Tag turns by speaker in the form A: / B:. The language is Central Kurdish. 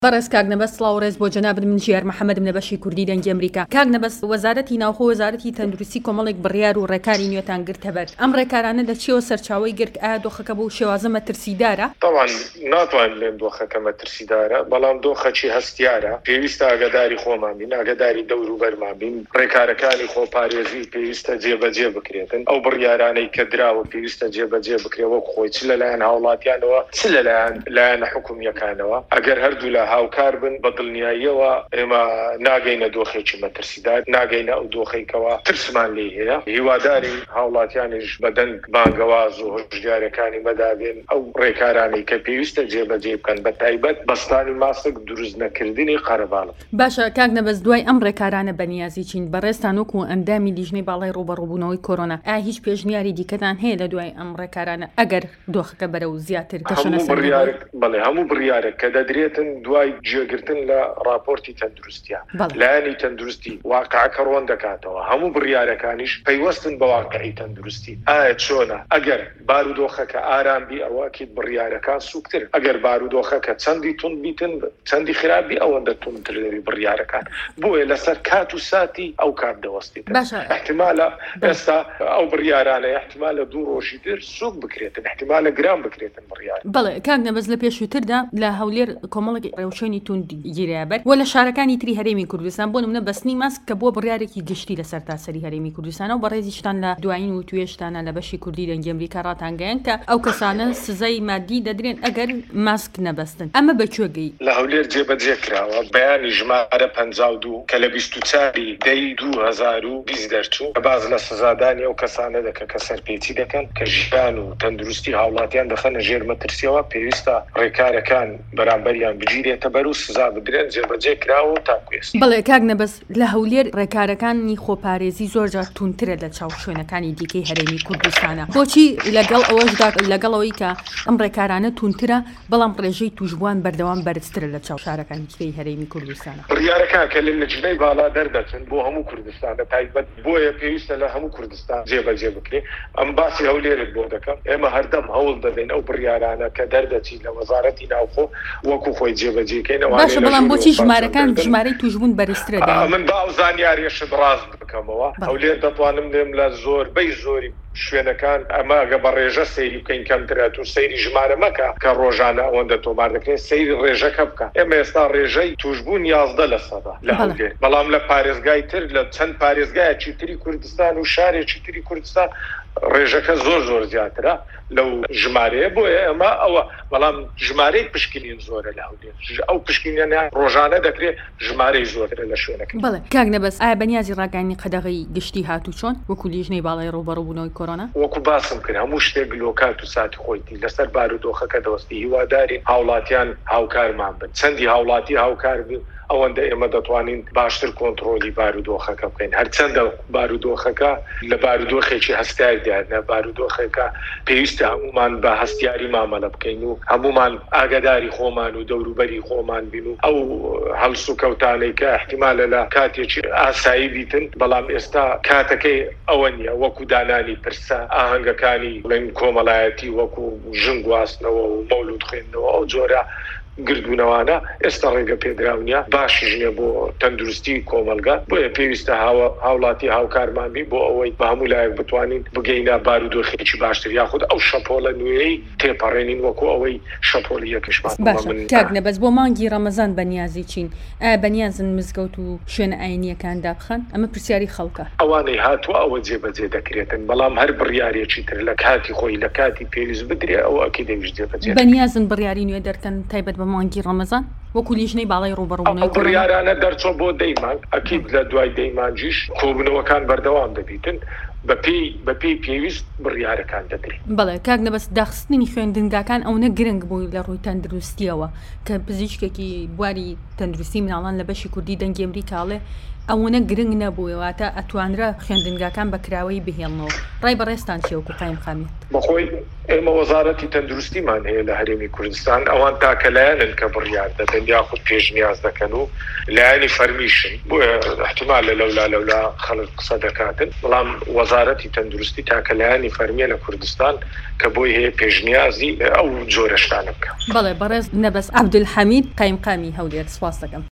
A: بەڕێز کاک نەبەست سڵاو ڕێز بۆ جەنابەت من ژیار محەممەد لە بەشی کوردی دەنگی ئەمریکا. کاک نەبەست وەزارەتی ناوخۆ وەزارەتی تەندروستی کۆمەڵێک بڕیار و ڕێکاری نوێتان گرتە بەر. ئەم ڕێکارانە لە چیەوە سەرچاوەی گرت؟ ئایا دۆخەکە بەو شێوازە مەترسیدارە؟
B: طبعا ناتوانین لێن دۆخەکە مەترسیدارە، بەڵام دۆخەکی هەستیارە. پێویستە ئاگاداری خۆمان بین، ئاگاداری دەور و بەرمان بین، ڕێکارەکانی خۆپارێزی پێویستە جێبەجێ بکرێتن. ئەو بڕیارانەی کە دراوە پێویستە جێبەجێ بکرێت وەک خۆی چ لەلایەن هاوڵاتیانەوە چ لەلایەن حکوومیەکانەوە. ئەگەر هەردوو لە هاوکار بن بە دڵنیاییەوە ئێمە ناگەینە دۆخێکی مەترسیدار، ناگەینە ئەو دۆخێکەوە ترسمان لێ هەیە. هیواداری هاوڵاتیانیش بەدەنگ بانگەواز و هۆشیارەکانی مەدابێن ئەو ڕێکارانی کە پێویستە جێبەجێ بکەن، بە تایبەت بەستانی ماسک دروست نەکردنی قەرەباڵغ.
A: باشە کاک نەبەست، دوای ئەم ڕێکارانە بەنیازی چین بەڕێستان وەکو ئەندامی لیژنەی باڵای ڕوبەڕووبوونەوەی کۆرۆنا، ئایا هیچ پێشنیاری دیکەتان هەیە لە دوای ئەم ڕێکارانە ئەگەر دۆخەکە بەرەو زیاتر
B: بەڵێ هەموو بڕیارێک کە دەدرێتن دوای جێگرتن لە راپۆرتی تەندروستیە لایەنی تەندروستی واقعەکە ڕۆن دەکاتەوە. هەموو بڕیارەکانیش پەیوەستن بە واقعی تەندروستی. ئایا چۆنە؟ ئەگەر بارودۆخەکە ئارامبی ئەوەکیت بڕیارەکان سوکتر، ئەگەر بارودۆخەکە چەندی تون بیتن چەندی خراپی ئەوەندە تونتر دەبی بڕیارەکان. بۆیە لەسەر کات و ساتی ئەو کات دەوەستیت. احتمالە ئێستا ئەو بڕیارانە احتمالە 2 ڕۆژی تر سوک بکرێتن، احتمالە گران بکرێتن بڕیار.
A: بەڵێ کاک نەبەست، لە پێشووتردا لە هەولێر کۆمەڵێک ڕێوشێنی تون گیرابەر و لە شارەکانی تری هەرێمی کوردستان بۆ نمونە بەستنی ماسک کە بۆ بڕیارێکی گشتی لەسەر تاسەری هەرێمی کوردستانە و بەڕێزیشتان لە دوایین و توێشتانە لە بەشی کوردی دەنگی ئەمریکا ڕاتانگەیان کە ئەو کەسانە سزای مادی دەدرێن ئەگەر ماسک نەبەستن. ئەمە بەکوێگەی؟
B: لە هەولێر جێبەجێ کراوە بەیانی ژمارە 52 کە لە 24 دەی 2020 دەرچوو کە باز لە سزادانی ئەو کەسانە دەکە کە سەرپێچی دەکەن کە ژیان و تەندروستی هاوڵاتیان دەخەنە ژێر مەترسیەوە. پێویستە ڕێکارەکان بەرامبەریان بگیرێتە بەر و سزا بدرێن. جێبەجێ کراوە تاکوێست.
A: بەڵێ کاک نەبەست، لە هەولێر ڕێکارەکانی خۆپارێزی زۆرجار تونترە لە چاو شوێنەکانی دیکەی هەرێمی کوردستانە. بۆچی لەگەڵ ئەوەشدا لەگەڵەوەی کە ئەم ڕێکارانە تونترە بەڵام ڕێژەی توشبووان بەردەوام بەرزترە لە چاو شارەکانی دیکەی هەرێمی کوردستانە؟
B: بڕیارەکان کە لە لجنەی باڵا دەردەچن بۆ هەموو کوردستانە تایبەت، بۆیە پێویستە لە هەموو کوردستان جێبەجێ بکرێ. ئەم باسی هەولێرت بۆ دەکەم. ئێمە هەردەم هەوڵ دەدەین ئەو بڕیارانە کە دەردەچی لە وەزارەتی ناوخۆ وەکو خۆی جێبەجێکەینەوە.
A: باشە، بەڵام بۆچی ژمارەکان ژمارەی توشبوون بەرزترە؟
B: من با ئەو زانیاریەشت ڕاست بکەمەوە. هەولێر دەتوانم لێم لە زۆربەی زۆری شوێنەکان ئەمە ئەگە بە ڕێژە سەیری بکەین کەمترێت و سەیری ژمارە مەکە کە ڕۆژانە ئەوەندە تۆمار دەکرێت، سەیری ڕێژەکە بکە. ئێمە ئێستا ڕێژەی توشبوون 11% لە هەولێر، بەڵام لە پارێزگای تر لە چەند پارێزگایەکی تری کوردستان و شارێکی تری کوردستان ڕێژەکە زۆر زیاترە لەو ژمارەیە. بۆیە ئەمە ئەوە، بەڵام ژمارەی پشکنین زۆرە لە هەولێر. ئەو پشکنیانە ڕۆژانە دەکرێت ژمارەی زۆرە لە شوێنەکە.
A: بەڵێ کاک نەبەست، ئایا بەنیازی ڕاگەانی قەدەغی گشتی هاتوو چۆن وەکو لیژنەی باڵای ڕوبەڕووبوونەوەی کۆرۆنا؟
B: وەکو باسم کرد هەموو شتێک لۆکات و ساتی خۆیتی لەسەر بارودۆخەکە دەوەستی. هیوادارین هاوڵاتیان هاوکارمان بن. چەندی هاوڵاتی هاوکار بن ئەوەندە ئێمە دەتوانین باشتر کۆنتڕۆلی بارودۆخەکە بکەین. هەرچەندە بارودۆخەکە لە بارودۆخێکی هەستاردیانە، بارودۆخەکە پێویستە هەمومان بە هەستیاری مامەلە بکەین و هەمومان ئاگاداری خۆمان و دەوروبەری خۆمان بین و ئەو هەڵس و کەوتانەی کە احتیمالە لە کاتێکی ئاسایی بیتن، بەڵام ئێستا کاتەکەی ئەوە نییە. وەکو دانانی پرسە ئاهەنگەکانی بڵێن کۆمەڵایەتی وەکو ژنگ گواستنەوە و مەولود خوێندنەوە ئەو جۆرە گردوونەوانە ئێستا ڕێگە پێدراونیە باشی ژنێ بۆ تەندروستی کۆمەلگا. بۆیە پێویستە هاوڵاتی هاوکارمانبی بۆ ئەوەی بە هەموو لایەک بتوانین بگەینە بارودۆخێکی باشتر، یاخود ئەو شەپۆڵە نوێی تێپەڕێنین وەکو ئەوەی شەپۆلی یەکشمان.
A: باشە کاک نەبەست، بۆ مانگی ڕەمەزان بەنیازی چین، بەنیازن مزگەوت و شوێنە ئاینیەکان دابخەن؟ ئەمە پرسیاری خەڵکە.
B: ئەوانەی هاتووە ئەوە جێبەجێ دەکرێتن، بەڵام هەر بڕیارێکی تر لە کاتی خۆی لە کاتی پێویست بدرێ ئەو ئەکی دەویست جێبەجێ.
A: بەنیازن بڕیاری نوێ دەرکەن تایبەت بە مانگی ڕەمەزان وەکو لیژنەی باڵای ڕوبەڕووبوونەوەی کۆرۆنا؟
B: بڕیارانە دەرچۆ بۆ دەیمان، ئەکید لە دوای دەیمانجیش کۆبوونەوەکان بەردەوام دەبیتن بەپێی پێویست بڕیارەکان دەدرێت.
A: بەڵێ کاک نەبەست، داخستنی خوێندنگاکان ئەوەنە گرنگ بووی لە ڕووی تەندروستیەوە کە پزیشکێکی بواری تەندروستی مناڵان لە بەشی کوردی دەنگی ئەمریکاڵێ ئەوەنە گرنگ نەبوویەوەتە ئەتوانرا خوێندنگاکان بە کراوەی بهێڵنەوە. ڕای بەڕێستان چێوەکو قایم خامێت؟
B: بەخۆی ئێمە وەزارەتی تەندروستیمان هەیە لە هەرێمی کوردستان، ئەوان تاکە لایەنن کە بڕیار دەدەن یاخود پێشنیاز دەکەن و لایەنی فەرمیشن. بۆیە احتیمالە لەولا خەڵک قسە دەکاتن، بەڵام وەزارەتی تەندروستی تاکەلایانی فەرمیە لە کوردستان کە بۆی هەیە پێشنیازی ئەو جۆرە شتانە بکە.
A: بەڵێ بەڕێز نەبەس عەبدولحەمید قایمقامی هەولێر، سپاس دەکەم.